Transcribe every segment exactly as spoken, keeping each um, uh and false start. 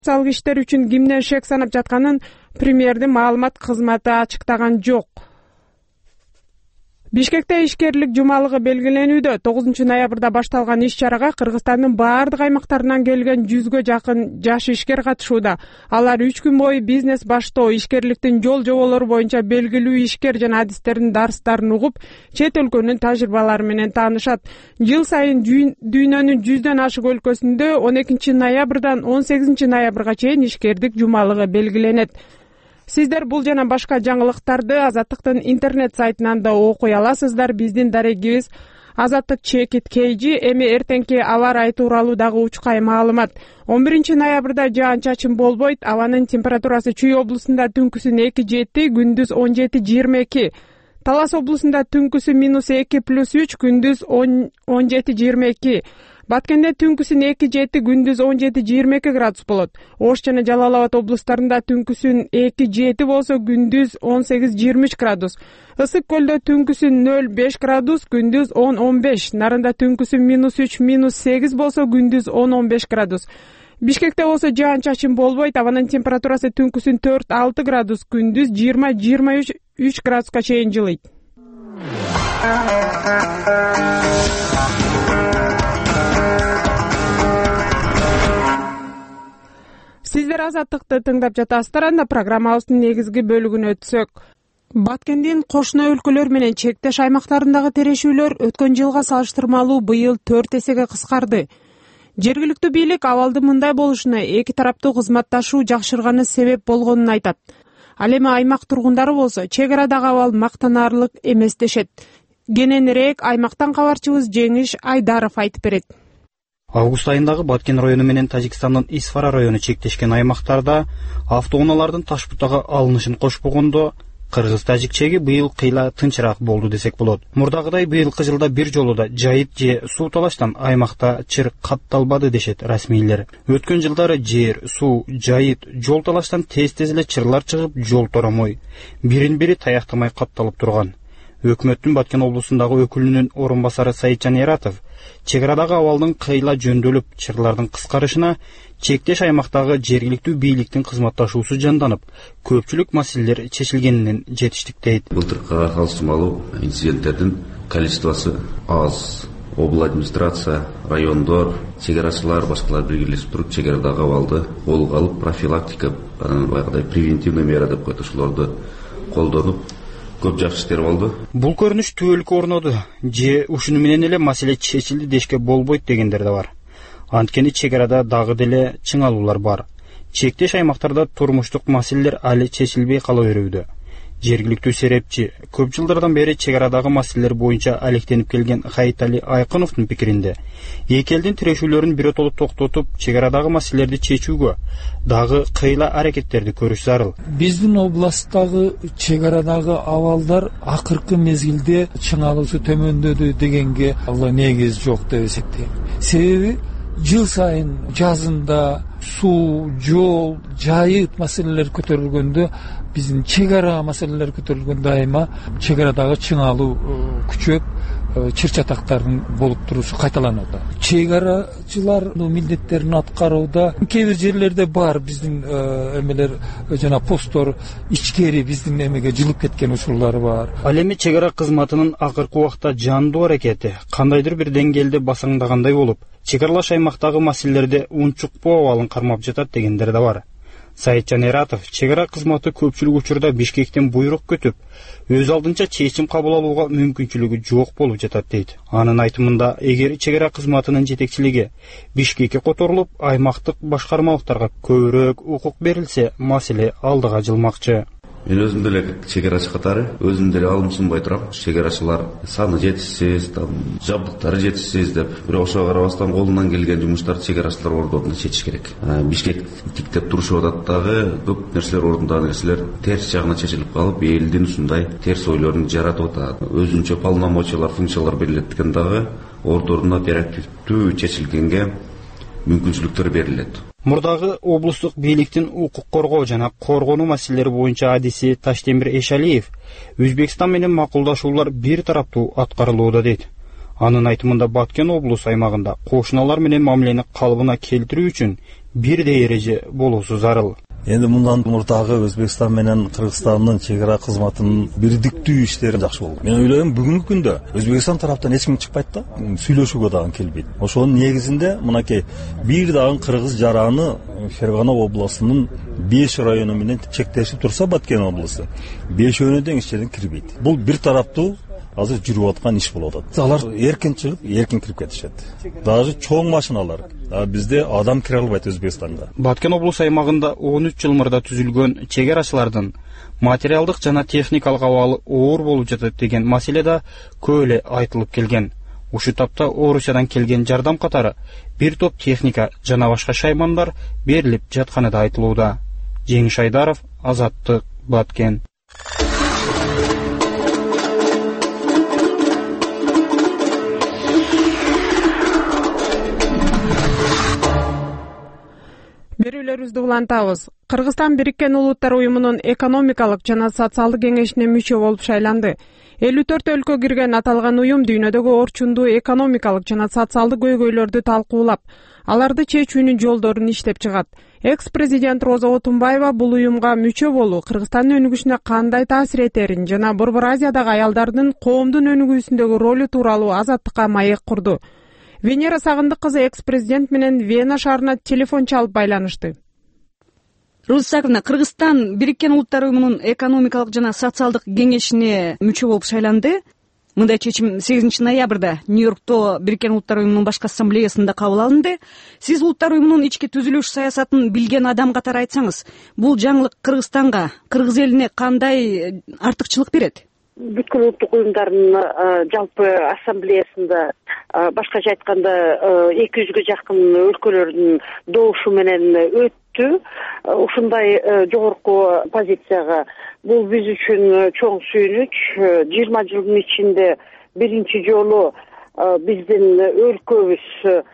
Салгы иштер үчүн кимден шек санап жатканын премьердин маалымат кызматы ачыктаган жок. Бишкекте ишкерлик жумалыгы белгиленүүдө. тогузунчу ноябрда башталган иш-чарага Кыргызстандын баардык аймактарынан келген жүзгө жакын жаш ишкер катышууда. Алар үч күн бою бизнес баштоо, ишкерликтин жол жоболору боюнча белгилүү ишкер жана адистердин дарстарын угуп, чет өлкөнүн тажрыйбалары менен таанышат. Жыл сайын дүйнөнүн жүздөн ашык өлкөсүндө он экинчи ноябрдан он сегизинчи ноябрга чейин ишкерлик жумалыгы белгиленет. Сиздер бул жана башка жаңылыктарды Азаттыктын интернет сайтынан да окуй аласыздар. Биздин дарегибиз Азаттык чекит кейжи. Эми эртеңки аба ырайы тууралуу дагы учкай маалымат. он биринчи ноябрда жаан-чачын болбойт. Абанын температурасы Чүй облусунда түнкүсүн эки жети, күндүз он жети жыйырма эки. Талас облусунда түнкүсү минус эки плюс үч, күндүз он жети жыйырма эки. Баткенде түнкүсүн эки жети, күндүз он жети жыйырма эки градус болот. Ош жана Жалал Абад облустарында түнкүсүн эки жети болсо, күндүз он сегиз жыйырма үч градус. Ысык көлдө түнкүсүн нөл беш градус, күндүз он он беш. Нарында түнкүсүн минус үч минус сегиз болсо, күндүз он он беш градус. Бишкекте болсо жаан-чачын болбойт. Абанын температурасы түнкүсүн төрт алты градус, күндүз жыйырма жыйырма үч градуска чейин жылыйт. Сиздер Азаттыкты тыңдап жатасыздар. Анда программабыздын негизги бөлүгүнө өтсөк. Баткендин кошуна өлкөлөр менен чектеш аймактарындагы терешүүлөр өткөн жылга салыштырмалуу быйыл төрт эсеге кыскарды. Жергиликтүү бийлик абалдын мындай болушуна эки тараптуу кызматташуу жакшырганы себеп болгонун айтат. Ал эми аймак тургундары болсо чек арадагы абал мактанаарлык эмес дешет. Кененирээк аймактан кабарчыбыз Жеңиш Айдаров айтып берет. Август айындагы Баткен району менен Тажикстандын Исфара району чектешкен аймактарда автоунаалардын Таш-Бутага алынышын кошпогондо кыргыз-тажик чеги быйыл кыйла тынчыраак болду десек болот. Мурдагыдай быйылкы жылда бир жолу да жайыт же суу талаштан аймакта чыр катталбады дешет расмийлер. Өткөн жылдары жер, суу, жайыт, жол талаштан тез-тез эле чырлар чыгып, жол торомой, бирин-бири таяктамай катталып турган. Өкмөттүн Баткен облусундагы өкүлүнүн орун басары Саитжан Эратов чек арадагы абалдын кыйла жөндөлүп, чырлардын кыскарышына чектеш аймактагы жергиликтүү бийликтин кызматташуусу жанданып, көпчүлүк маселелер чечилгенинен жетиштик дейт. Былтыркыга салыштырмалуу инциденттердин количествосу аз. Обл администрация, райондор, чегарачылар, башкалар биргелешип туруп чек арадагы абалды колго алып, профилактика, баягыдай превентивный мера деп коет, ошолорду колдонуп көп жакшы иштер болду. Бул көрүнүш түбөлүккө орноду же ушуну менен эле маселе чечилди дешке болбойт дегендер да бар. Анткени чек арада дагы деле чыңалуулар бар. Чектеш аймактарда турмуштук маселелер али чечилбей кала берүүдө. Жергиликтүү серепчи көп жылдардан бери чек арадагы маселелер боюнча алектенип келген Хайтали Айкыновдун пикиринде, эки элдин тирешүүлөрүн биротоло токтотуп, чек арадагы маселелерди чечүүгө дагы кыйла аракеттерди көрүш зарыл. Биздин областтагы чек арадагы абалдар акыркы мезгилде чыңалуусу төмөндөдү дегенге алла негиз жок деп эсептейм. Себеби жыл сайын жазында суу, жол, жайыт маселелер көтөрүлгөндө, биздин чек ара маселелер көтөрүлгөндө айма чек арадагы чыңалуу күчөп, чыр чатактардын болуп туруусу кайталанууда. Чек арачылардын милдеттерин аткарууда кээ бир жерлерде бар биздин эмелер жана посттор ичкери биздин эмеге жылып кеткен учурлары бар. Ал эми чек ара кызматынын акыркы убакта жандуу аракети кандайдыр бир деңгээлде басаңдагандай болуп, чек аралаш аймактагы маселелерде унчукпоо абалын кармап жатат дегендер да бар. Саитжан Эратов чек ара кызматы көпчүлүк учурда Бишкектен буйрук күтүп, өз алдынча чечим кабыл алууга мүмкүнчүлүгү жок болуп жатат дейт. Анын айтымында, эгер чек ара кызматынын жетекчилиги Бишкекке которулуп, аймактык башкармалыктарга көбүрөөк укук берилсе, маселе алдыга жылмакчы. Мен өзүм деле чек арачы катары, өзүм деле алымсынбай турам. Чек арачылар саны жетишсиз, жабдыктары жетишсиз деп, бирок ошого карабастан колунан келген жумуштарды чек арачылар ордуна чечиш керек. Бишкек тиктеп турушуп атат дагы, көп нерселер ордундагы нерселер терс жагына чечилип калып, элдин ушундай терс ойлорун жаратып атат. Өзүнчө полномочиялар, функциялар берилет деген дагы ордуна оперативдүү чечилгенге мүмкүнчүлүктөр берилет. Мурдагы облустук бийликтин укук коргоо жана коргонуу маселелери боюнча адиси Таштемир Эшалиев Өзбекстан менен макулдашуулар бир тараптуу аткарылууда дейт. Анын айтымында Баткен облус аймагында кошуналар менен мамилени калыбына келтирүү үчүн бирдей эреже болуусу зарыл. Эndi мындан мурдагы Өзбекстан менен Кыргызстандын чек ара кызматынын бирдиктүү иштери жакшы болду. Мен ойлойм, бүгүнкү күндө Өзбекстан тараптан эч ким чыкпайт да, сүйлөшүүгө дагы келбейт. Ошонун негизинде мынакей бир дагы кыргыз жараны Фергана областынын беш району менен чектешип турса, Баткен областы бешөөнө тең ичериден кирбейт. Бул бир тараптуу азыр жүрүп аткан иш болуп атат. Алар эркин чыгып, эркин кирип кетишет. Даже чоң машиналар, бизде адам кире албайт Өзбекстанга. Баткен облус аймагында он үч жыл мурда түзүлгөн чек арачылардын материалдык жана техникалык абалы оор болуп жатат деген маселе да көп эле айтылып келген. Ушу тапта Орусиядан келген жардам катары бир топ техника жана башка шаймандар берилип жатканы да айтылууда. Жеңиш Айдаров, Азаттык, Баткен. Берүүлөрүбүздү улантабыз. Кыргызстан Бириккен Улуттар уюмунун экономикалык жана социалдык кеңешине мүчө болуп шайланды. элүү төрт өлкө кирген аталган уюм дүйнөдөгү орчундуу экономикалык жана социалдык көйгөйлөрдү талкуулап, аларды чечүүнүн жолдорун иштеп чыгат. Экс-президент Роза Отунбаева бул уюмга мүчө болуу Кыргызстандын өнүгүшүнө кандай таасир этерин жана Борбор Азиядагы аялдардын коомдун өнүгүүсүндөгү ролу тууралуу Азаттыкка маек курду. Венера Сагындык кызы экс-президент менен Вена шаарына телефон чалып байланышты. Роза Сагындык, Кыргызстан Бириккен Улуттар уюмунун экономикалык жана социалдык кеңешине мүчө болуп шайланды. Мындай чечим сегизинчи ноябрда Нью-Йоркто Бириккен Улуттар уюмунун башкы ассамблеясында кабыл алынды. Сиз Улуттар уюмунун ички түзүлүш саясатын билген адам катары айтсаңыз, бул жаңылык Кыргызстанга, кыргыз элине кандай артыкчылык берет? Бүткүл улуттук уюмдардын жалпы ассамблеясында башкача айтканда эки жүзгө жакын өлкөлөрдүн добушу менен өттү. Ушундай жогорку позицияга бул биз үчүн чоң сүйүнүч. жыйырма жылдын ичинде биринчи жолу биздин өлкөбүз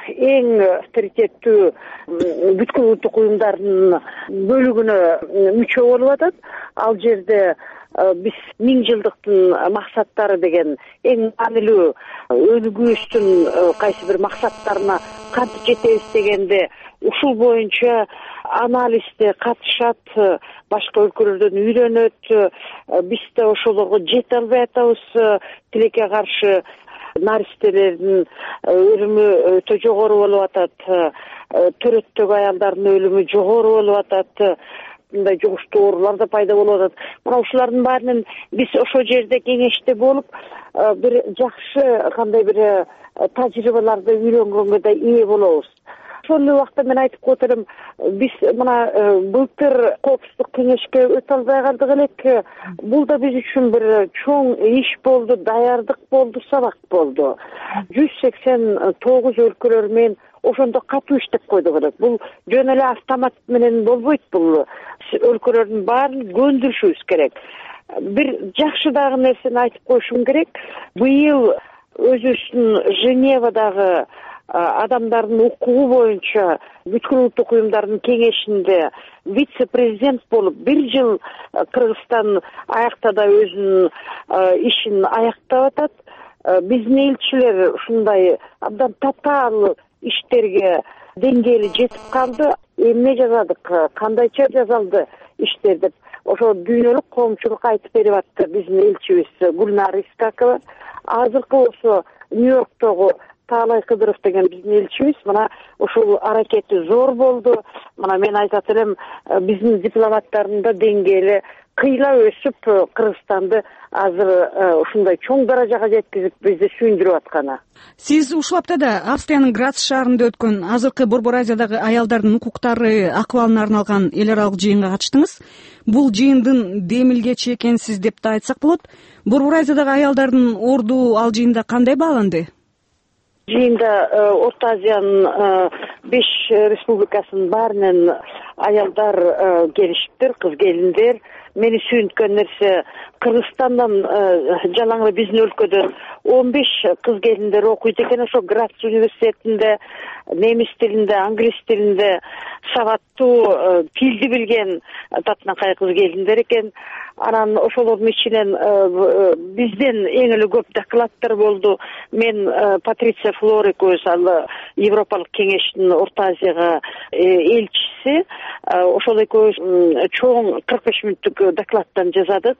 эң авторитеттүү бүткүл улуттук уюмдардын бөлүгүнө мүчө болуп атат. Ал жерде биз миң жылдыктын максаттары деген эң маанилүү өнүгүүбүздүн кайсы бир максаттарына кантип жетебиз дегенде ушул боюнча анализде катышат, башка өлкөлөрдөн үйрөнөт. Биз да ошолорго жете албай атабыз. Тилекке каршы наристелердин өлүмү өтө жогору болуп атат. Төрөттөгү аялдардын өлүмү жогору болуп атат. Мындай жугуштуу оорулар да пайда болуп атат. Мына ушулардын баарынан биз ошол жерде кеңеште болуп, бир жакшы кандай бир тажрыйбаларды үйрөнгөнгө да ээ болобуз. Ошол эле убакта мен айтып котором, биз мына былтыр коопсуздук кеңешке өтө албай калдык элек. Бул да биз үчүн бир чоң иш болду, даярдык болду, сабак болду. жүз сексен тогуз өлкөлөр менен ошондо катуу иштеп койдук элек. Бул жөн эле автомат менен болбойт. Бул өлкөлөрдүн баарын көндүрүшүбүз керек. Бир жакшы дагы нерсени айтып коюшум керек. Быйыл өзүбүздүн Женевадагы адамдардын укугу боюнча бүткүл улуттук уюмдардын кеңешинде вице-президент болуп бир жыл Кыргызстан аякта да өзүнүн ишин аяктап атат. Биздин элчилер ушундай абдан татаал иштерге деңгээли жетип калды. Эмне жазадык, кандайча жазалды иштер деп ошо дүйнөлүк коомчулук айтып берип атты биздин элчибиз Гүлнар Искакова. Азыркы болсо Нью-Йорктогу Таалай Кыдыров деген биздин элчибиз мына ушул аракети зор болду. Мына мен айтат элем, биздин дипломаттардын да деңгээли кыйла өсүп Кыргызстанды азыр ушундай чоң даражага жеткизип бизди сүйүндүрүп атканы. Сиз ушул аптада Австриянын Грац шаарында өткөн азыркы Борбор Азиядагы аялдардын укуктары акыбалына арналган эл аралык жыйынга катыштыңыз. Бул жыйындын демилгечи экенсиз деп да айтсак болот. Борбор Азиядагы аялдардын орду ал жыйында кандай бааланды? Жыйында Орто Азиянын беш республикасынын баарынан аялдар келишиптир, кыз келиндер. Мени сүйүнткөн нерсе Кыргызстандан жалаң эле биздин өлкөдө он беш кыз келиндер окуйт экен. Ошо Грац университетинде немис тилинде, англис тилинде сабаттуу, тилди билген татынакай кыз келиндер экен. Анан ошолордун ичинен бизден эң эле көп докладдар болду. Мен Патриция Флор экөөбүз, ал Европалык кеңештин Орто Азияга элчиси, ошол экөөбүз чоң кырк беш мүнөттүк докладдан жазадык.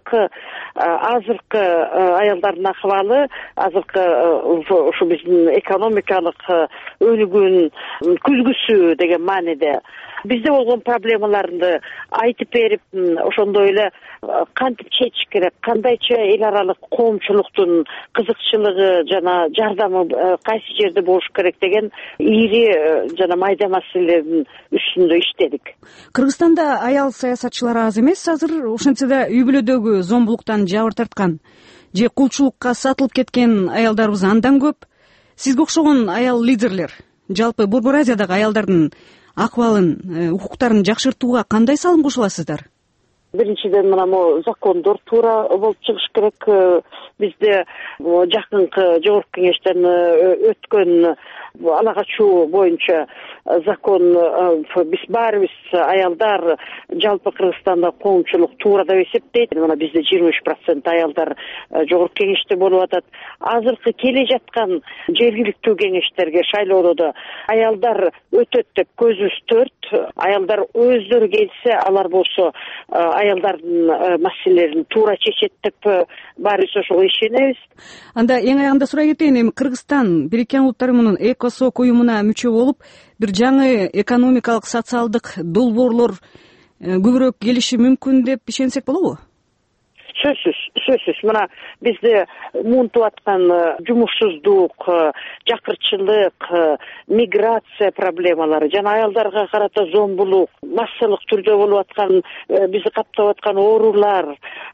Азыркы аялдардын акыбалы, азыркы ушу биздин экономикалык өнүгүүнүн күзгүсү деген мааниде бизде болгон проблемаларды айтып берип, ошондой эле кантип чечиш керек, кандайча эл аралык коомчулуктун кызыкчылыгы жана жардамы кайсы жерде болуш керек деген ири жана майда маселелердин үстүндө иштедик. Кыргызстанда аял саясатчылар аз эмес азыр, ошентсе да үй бүлөдөгү зомбулуктан жабыр тарткан же кулчулукка сатылып кеткен аялдарыбыз андан көп. Сизге окшогон аял лидерлер жалпы Борбор Азиядагы аялдардын акыбалын, укуктарын жакшыртууга кандай салым кошо аласыздар? Биринчиден мына могу закондор туура болуп чыгыш керек. Бизде жакынкы жогорку кеңештен өткөн ала качуу боюнча закон, биз баарыбыз аялдар жалпы Кыргызстанда коомчулук туура деп эсептейт. Мына бизде жыйырма үч процент аялдар жогорку кеңеште болуп атат. Азыркы келе жаткан жергиликтүү кеңештерге шайлоодо да аялдар өтөт деп көзүбүз төрт. Аялдар өздөрү келсе, алар болсо аялдардын маселелерин туура чечет деп баарыбыз ошого ишенебиз. Анда эң аягында сурай кетейин, эми Кыргызстан Бириккен Улуттар уюмунун ЭКОСОК уюмуна мүчө болуп, бир жаңы экономикалык, социалдык долбоорлор көбүрөөк келиши мүмкүн деп ишенсек болобу? Сөзсүз, сөзсүз. Мына бизде муунтуп аткан жумушсуздук, жакырчылык, миграция проблемалары жана аялдарга карата зомбулук, массалык түрдө болуп аткан, бизди каптап аткан оорулар,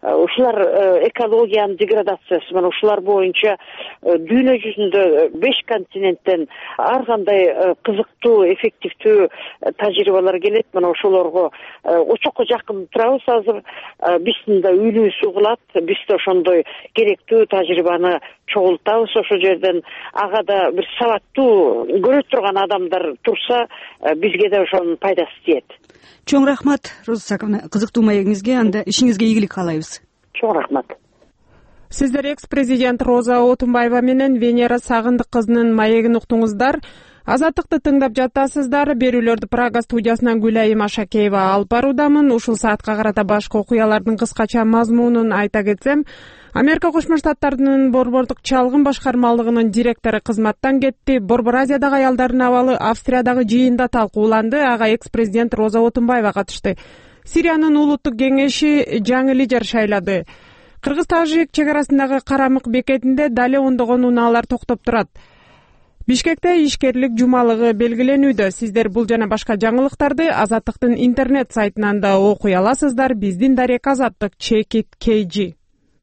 ушулар экологиянын деградациясы, мына ушулар боюнча дүйнө жүзүндө беш континенттен ар кандай кызыктуу, эффективдүү тажрыйбалар келет. Мына ошолорго очокко жакын турабыз азыр. Биздин да үйлүүбүз угулат, биз да ошондой керектүү тажрыйбаны чогултабыз ошол жерден. Ага да бир сабаттуу көрө турган адамдар турса, бизге да ошонун пайдасы тиет. Чоң рахмат, Роза Исаковна, кызыктуу маегиңизге, анда ишиңизге ийгилик каалайбыз. Чоң рахмат. Сиздер экс-президент Роза Отунбаева менен Венера Сагындык кызынын маегин уктуңуздар. Азаттыкты тыңдап жатасыздар. Берүүлөрдү Прага студиясынан Гүлайым Ашакеева алып баруудамын. Ушул саатка карата башка окуялардын кыскача мазмунун айта кетсем, Америка Кошмо Штаттарынын борбордук чалгын башкармалыгынын директору кызматтан кетти. Борбор Азиядагы аялдардын абалы Австриядагы жыйында талкууланды. Ага экс-президент Роза Отунбаева катышты. Сириянын улуттук кеңеши жаңы лидер шайлады. Кыргыз-Тажик чек арасындагы Карамык бекетинде дале ондогон унаалар токтоп турат. Бишкекте ишкерлик жумалыгы белгиленүүдө. Сиздер бул жана башка жаңылыктарды Азаттыктын интернет сайтынан да окуй аласыздар. Биздин дарек Азаттык чекит кейжи.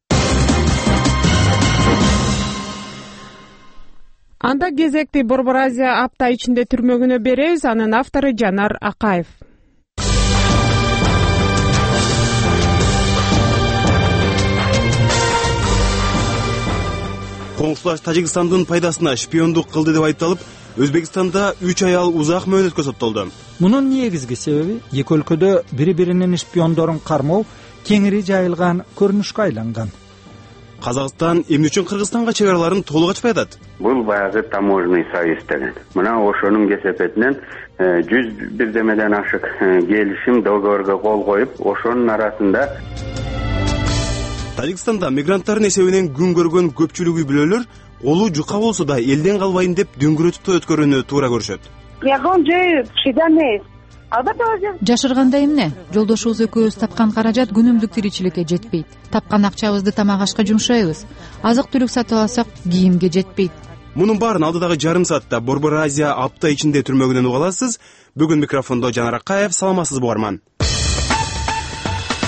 Анда кезекти Борбор Азия апта ичинде түрмөгүнө беребиз. Анын автору Жанар Акаев. Коңшулаш Тажикстандын пайдасына шпиондук кылды деп айыпталып, Өзбекстанда үч аял узак мөөнөткө соттолду. Мунун негизги себеби эки өлкөдө бири-биринин шпиондорун кармоо кеңири жайылган көрүнүшкө айланган. Казакстан эмне үчүн Кыргызстанга чек араларын толук ачпай атат? Бул баягы таможенный союз деген. Мына ошонун кесепетинен жүз бирдемеден ашык келишим договорго кол коюп, ошонун арасында Тажикстанда мигранттардын эсебинен күн көргөн көпчүлүк үй бүлөлөр колу жука болсо да элден калбайын деп дөңгөрөтүп той өткөрүүнү туура көрүшөт. Жашырганда эмне? Жолдошубуз экөөбүз тапкан каражат күнүмдүк тиричиликке жетпейт. Тапкан акчабызды тамак ашка жумшайбыз. Азык-түлүк сатып алсак, кийимге жетпейт. Мунун баарын алдыдагы жарым саатта Борбор Азия апта ичинде түрмөгүнөн уга аласыз. Бүгүн микрофондо Жанар Акаев, саламатсызбы угарман.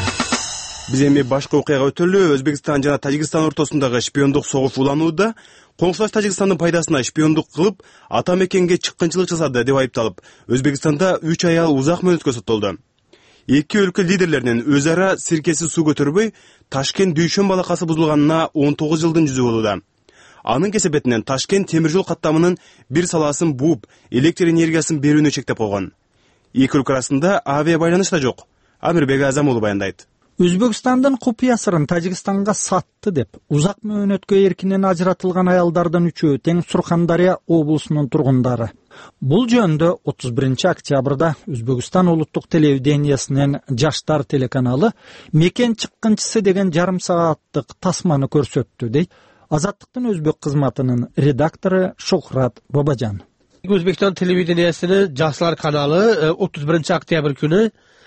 Биз эми башка окуяга өтөлү. Өзбекстан жана Тажикстан ортосундагы шпиондук согуш уланууда. коңшулаш Тажикстандын пайдасына шпиондук кылып, ата мекенге чыккынчылык жасады деп айыпталып, Өзбекстанда үч аял узак мөөнөткө соттолду. Эки өлкө лидерлеринин өз ара сиркеси суу көтөрбөй, Ташкент Дүйшөн балакасы бузулганына он тогуз жылдын жүзү болууда. Анын кесепетинен Ташкент темир жол каттамынын бир саласын бууп, электр энергиясын берүүнү чектеп койгон. Эки өлкө арасында авиа байланыш да жок. Амирбек Азам уулу баяндайт. Өзбекстандын купуя сырын Тажикстанга сатты деп, узак мөөнөткө эркинен ажыратылган аялдардын үчөө тең Сурхандария облусунун тургундары. Бул жөнүндө отуз биринчи октябрда Өзбекстан улуттук телевидениясынын Жаштар телеканалы мекен чыккынчысы деген жарым сааттык тасманы көрсөттү, дейт Азаттыктын өзбек кызматынын редактору Шухрат Бабажан. Өзбекстан телевидениясынын Жаштар каналы отуз биринчи октябрь күнү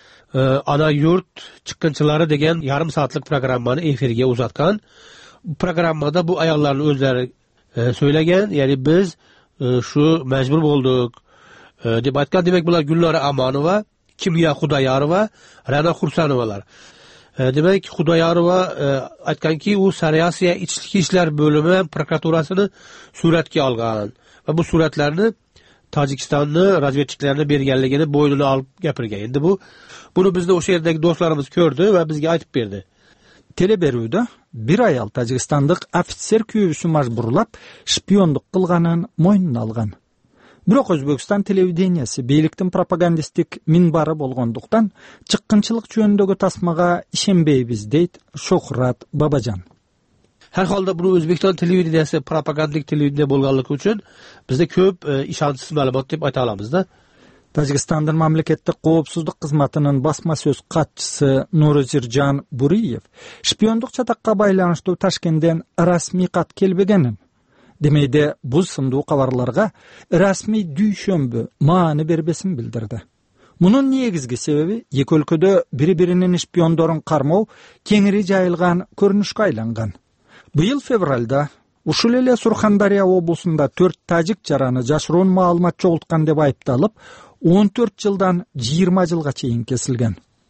Ana yurt çıkınçıları degen yarım saatlik programmanı efirge uzatkан. Programmada bu ayalların özleri e, söylegen, yani biz e, şu mecbur olduk e, deb aytkan. Demek bular Gulnora Amanova, Kimya Xudayarova, Rana Xursanovalar. E, demek Xudayarova e, aytkan ki u Sariyasiya İçki İşler Bölümü prokuraturasını suratga algan ve bu suratlarını Tajikistanlı razvedchiklarına berganligini boynuna alıp gapirgan. Endi bu bunu bizde o şehirdeki dostlarımız gördü ve bizge aytıp berdi. Tele berүүдө bir ayal Tajikstandyk ofitser kүйөөсү majburlap шпиондук кылганын мойнуна алган. Бирок Өзбекстан телевидениясы бийликтин пропагандистик минбары болгондуктан чыккынчылык жөнүндөгү тасмага ишенбейбиз, дейт Шухрат Бабажан. Her halde bunu Özbekistan televizyonu propagandik televizyon bolganlığı için bizde köp e, işansız malumat dep ayta alamiz da. Tajikstandın Mamlaketlik Koopsuzluk Kızmatı'nın basma söz katçısı Nurozirjan Buriyev, şpiyonduk çatakka baylanıştуу Taşkent'den rasmi kat kelbegenin. Demeyde bu sındığı kavarlarga rasmi düýşömbü maany berbesin bildirdi. Munun negizgi sebebi iki өлkөdö biri-birinin şpiyondorun karmao kеңири jayılgan körünüşke aylangan. Bıyıl fevralda ушул эле Сурхандария облусунда төрт тажик жараны жашыруун маалымат чогулткан деп айыпталып, он төрт жылдан жыйырма жылга чейин кесилген.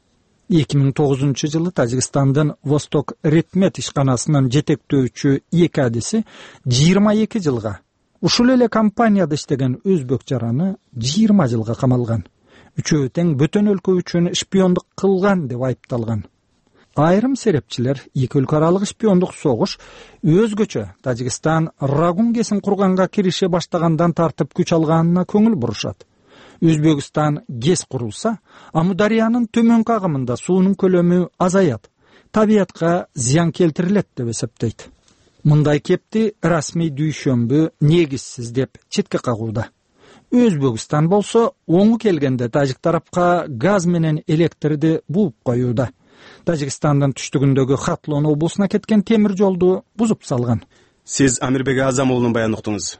эки миң тогузунчу жылы Тажикстандын Восток Ретмет ишканасынын жетектөөчү эки адиси жыйырма эки жылга, ушул эле компанияда иштеген өзбек жараны жыйырма жылга камалган. Үчөө тең бөтөн өлкө үчүн шпиондук кылган деп айыпталган. Айрым серепчилер эки өлкө аралык шпиондук согуш өзгөчө Тажикстан Рагун кесин курганга кирише баштагандан тартып күч алганына көңүл бурушат. Өзбекстан гес курулса, Амудариянын төмөнкү агымында суунун көлөмү азаят, табиятка зыян келтирилет деп эсептейт. Мындай кепти расмий дүйшөмбү негизсиз деп четке кагууда. Өзбекстан болсо оңу келгенде тажик тарапка газ менен электрди бууп коюуда. Тажикстандын түштүгүндөгү Хатлон облусуна кеткен темир жолду бузуп салган. Сиз Амирбек Азам уулунун баянын уктуңуз.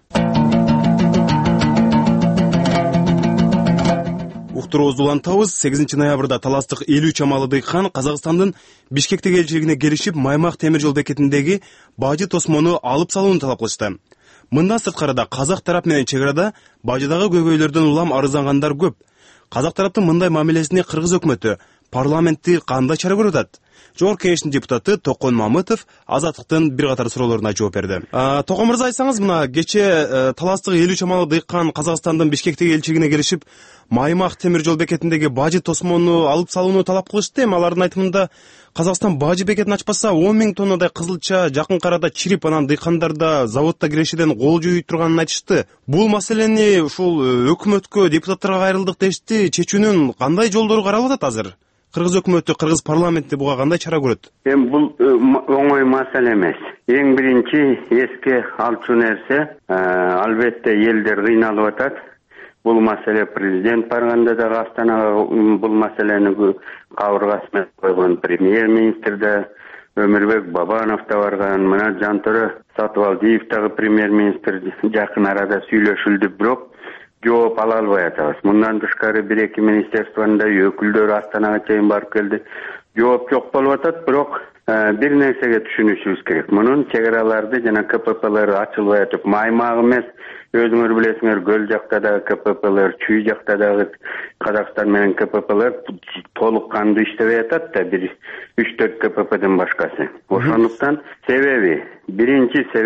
Уктуруубузду улантабыз. сегизинчи ноябрда таластык элүү чамалы дыйкан Казакстандын Бишкектеги элчилигине келишип, Маймак темир жол бекетиндеги бажы тосмону алып салууну талап кылышты. Мындан сырткары да казак тарап менен чек арада бажыдагы көйгөйлөрдөн улам арыздангандар көп. Казак тараптын мындай мамилесине кыргыз өкмөтү, парламентти кандай чара көрүп атат? Жогорку кеңештин депутаты Токон Мамытов Азаттыктын бир катар суроолоруна жооп берди. Токон мырза, айтсаңыз, мына кече таластык элүү чамалы дыйкан Казакстандын Бишкектеги элчилигине келишип, Маймак темир жол бекетиндеги бажы тосмону алып салууну талап кылышты. Эми алардын айтымында Казакстан бажы бекетин ачпаса он миң тоннадай кызылча жакын арада чирип, анан дыйкандарда заводдо кирешеден кол жууй турганын айтышты. Бул маселени ушул өкмөткө, депутаттарга кайрылдык дешти. Чечүүнүн кандай жолдору каралып атат азыр? Кыргыз өкмөтү, кыргыз парламенти буга кандай чара көрөт? Эми бул оңой маселе эмес. Эң биринчи эске алчу нерсе, албетте элдер кыйналып атат. Бул маселе президент барганда да Астанага бул маселени кабыргасына койгон, премьер-министр да, Өмүрбек Бабанов да барган, мына Жантөрө Сатыбалдиев дагы премьер-министр жакын арада сүйлөшүлдү, бирок жооп ала албай атабыз. Мындан тышкары бир-эки министерствонун да өкүлдөрү Астанага чейин барып келди. Жооп жок болуп атат, бирок бир нерсеге түшүнүшүбүз керек. Мунун чек араларды жана ка пэ пэлер ачылбай атып, Маймак эмес, өзүңөр билесиңер, Көл жакта дагы ка пэ пэлер, Чүй жакта дагы Казакстан менен ка пэ пэлер толук кандуу иштебей атат да, бир үч төрт ка пэ пэден башкасы. Ошондуктан себеби, биринчи себеп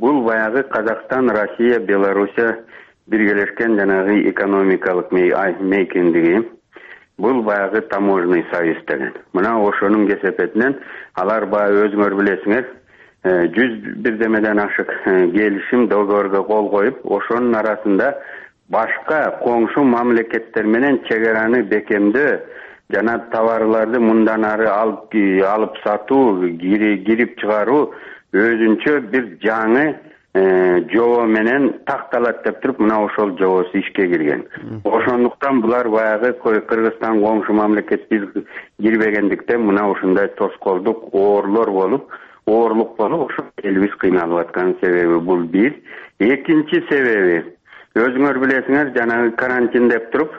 Бул баягы Казакстан, Россия, Белоруссия биргелешкен жанагы экономикалык мейкиндиги. Бул баягы таможенный союз деген. Мына ошонун кесепетинен алар баягы өзүңөр билесиңер, жүз бирдемеден ашык келишим договорго кол коюп, ошонун арасында башка коңшу мамлекеттер менен чегараны бекемдөө жана товарларды мындан ары алып алып сатуу, кирип чыгаруу өзүнчө бир жаңы жобо менен такталат деп туруп, мына ошол жобосу ишке кирген. Ошондуктан булар баягы Кыргызстан коңшу мамлекет биз кирбегендиктен мына ушундай тоскоолдук, оорлор болуп, оорлук болуп, ошо элибиз кыйналып аткан себеби бул бир. Экинчи себеби, өзүңөр билесиңер, жанагы карантин деп туруп,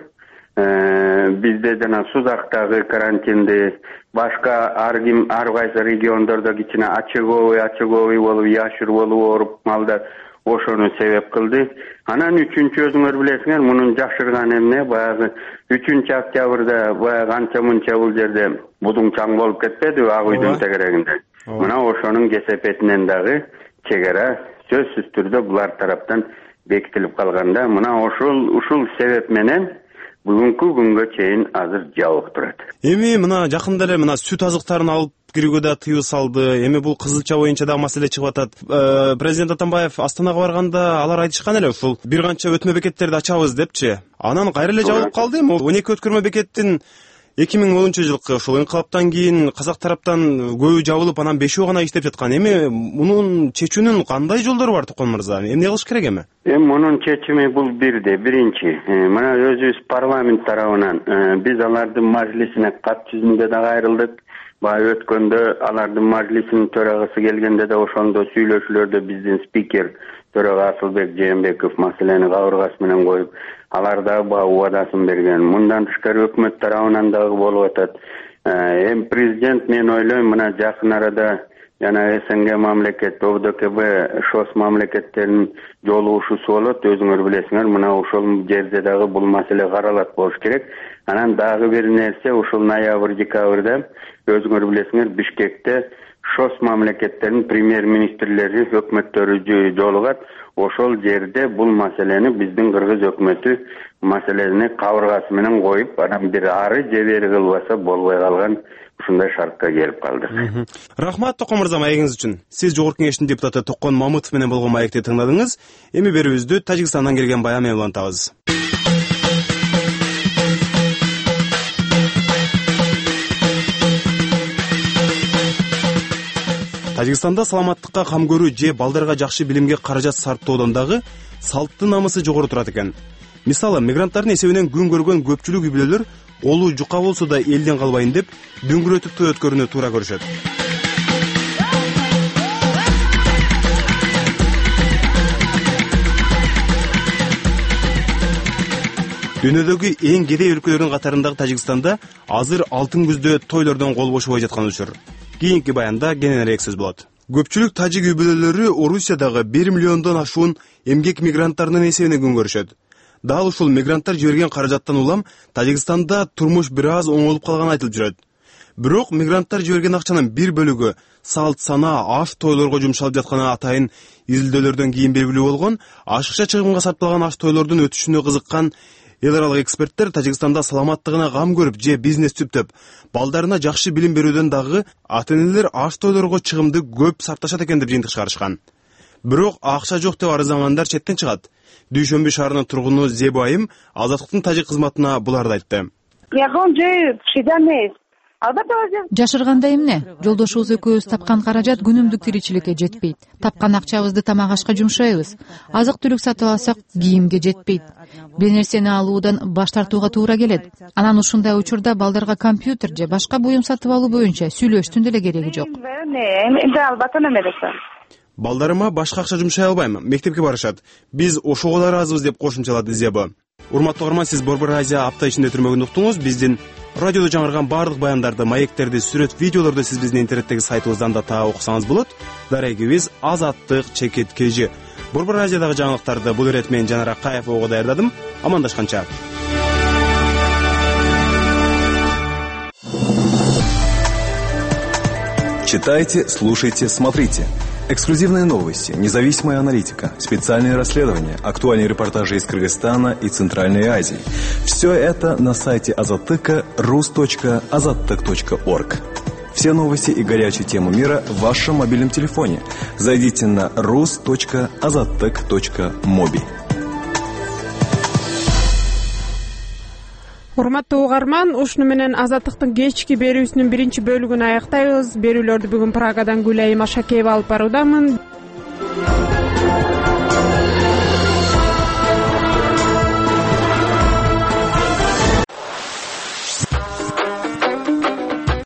бизде жана Сузактагы карантинди башка ар ким ар кайсы региондордо кичине очаговый очаговый болуп, яшур болуп ооруп малдар ошону себеп кылды. Анан үчүнчү өзүңөр билесиңер, мунун жашырган эмне баягы үчүнчү октябрда баягы анча мынча бул жерде будуң чаң болуп кетпедиби Ак үйдүн тегерегинде. Мына ошонун кесепетинен дагы чегара сөзсүз түрдө булар тараптан бекитилип калганда, мына ошол ушул себеп менен бүгүнкү күнгө чейин азыр жабык турат. Эми мына жакында эле мына сүт азыктарын алып кирүүгө да тыюу салды. Эми бул кызылча боюнча да маселе чыгып атат. Президент Атамбаев Астанага барганда алар айтышкан эле, ушул бир канча өтмө бекеттерди ачабыз депчи. Анан кайра эле жабылып калды. Эми он эки өткөрмө бекеттин эки миң онунчу жылкы ушул инкылаптан кийин казак тараптан көбү жабылып, анан бешөө гана иштеп жаткан. Эми мунун чечүүнүн кандай жолдору бар, Токон мырза? Эмне кылыш керек эми? Эми мунун чечими бул бирде. Биринчи, мына өзүбүз парламент тарабынан биз алардын мажлисине кат жүзүндө да кайрылдык. Баа өткөндө алардын мажлисинин төрагасы келгенде да ошондо сүйлөшүүлөрдө биздин спикер төрага Асылбек Жээнбеков маселени кабыргасы менен коюп, алар дагы баа убадасын берген. Мындан тышкары өкмөт тарабынан дагы болуп атат. Эми президент, мен ойлойм, мына жакын арада жана СНГ мамлекет, ОДКБ, ШОС мамлекеттеринин жолугушуусу болот. Өзүңөр билесиңер, мына ошол жерде дагы бул маселе каралат болуш керек. Анан дагы бир нерсе, ушул ноябрь декабрда өзүңөр билесиңер, Бишкекте ШОС мамлекеттеринин премьер-министрлери, өкмөттөрү жолугат. Ошол жерде бул маселени биздин кыргыз өкмөтү маселени кабыргасы менен коюп, анан бир ары же бери кылбаса болбой калган ушундай шартка келип калдык. Рахмат Токон мырза маегиңиз үчүн. Сиз Жогорку Кеңештин депутаты Токон Мамытов менен болгон маекти тыңдадыңыз. Эми берүүбүздү Тажикстандан келген баян менен улантабыз. Тажикстанда саламаттыкка кам көрүү же балдарга жакшы билимге каражат сарптоодон дагы салттын намысы жогору турат экен. Мисалы, мигранттардын эсебинен күн көргөн көпчүлүк үй бүлөлөр олуу жука болсо да элден калбайын деп дөңгүрөтүп той өткөрүүнү туура көрүшөт. Дүйнөдөгү эң кедей өлкөлөрдүн катарындагы Тажикстанда азыр алтын күздө тойлордон кол бошобой жаткан учур. Кийинки баянда кененирээк сөз болот. Көпчүлүк тажик үй бүлөлөрү Орусиядагы бир миллиондон ашуун эмгек мигранттарынын эсебинен күн көрүшөт. Дал ушул мигранттар жиберген каражаттан улам Тажикстанда турмуш бир аз оңолуп калганы айтылып жүрөт. Бирок мигранттар жиберген акчанын бир бөлүгү салт сана, аш тойлорго жумшалып жатканы атайын изилдөөлөрдөн кийин белгилүү болгон. Ашыкча чыгымга сатылган аш тойлордун өтүшүнө кызыккан эл аралык эксперттер Тажикстанда саламаттыгына кам көрүп же бизнес түптөп, балдарына жакшы билим берүүдөн дагы ата-энелер аш тойлорго чыгымды көп сарпташат экен деп жыйынтык чыгарышкан. Бирок акча жок деп арыздангандар четтен чыгат. Дүйшөмбү шаарынын тургуну Зебу Айым Азаттыктын тажик кызматына буларды айтты. Жашырганда эмне? Жолдошубуз экөөбүз тапкан каражат күнүмдүк тиричиликке жетпейт. Тапкан акчабызды тамак ашка жумшайбыз. Азык түлүк сатып алсак, кийимге жетпейт. Бир нерсени алуудан баш тартууга туура келет. Анан ушундай учурда балдарга компьютер же башка буюм сатып алуу боюнча сүйлөштүн деле кереги жок. Балдарыма башка акча жумшай албайм, мектепке барышат. Биз ошого да ыраазыбыз деп кошумчалады Зебу. Урматтуу угарман, сиз Борбор Азия апта ичинде түрмөгүн уктуңуз. Биздин радиодо жаңырган баардык баяндарды, маектерди, сүрөт, видеолорду сиз биздин интернеттеги сайтыбыздан да таап окусаңыз болот. Дарегибиз Азаттык чекит кежи. Борбор Азиядагы жаңылыктарды бул ирет мен Жанар Акаев ого даярдадым. Амандашканча. Читайте, слушайте, смотрите. Эксклюзивные новости, независимая аналитика, специальные расследования, актуальные репортажи из Кыргызстана и Центральной Азии. Все это на сайте Азаттыка рус точка азаттык точка орг. Все новости и горячие темы мира в вашем мобильном телефоне. Зайдите на рус точка азаттык точка моби. Урматтуу угарман, ушуну менен Азаттыктын кечки берүүсүнүн биринчи бөлүгүн аяктайбыз. Берүүлөрдү бүгүн Прагадан Гүлайым Ашакеева алып баруудамын.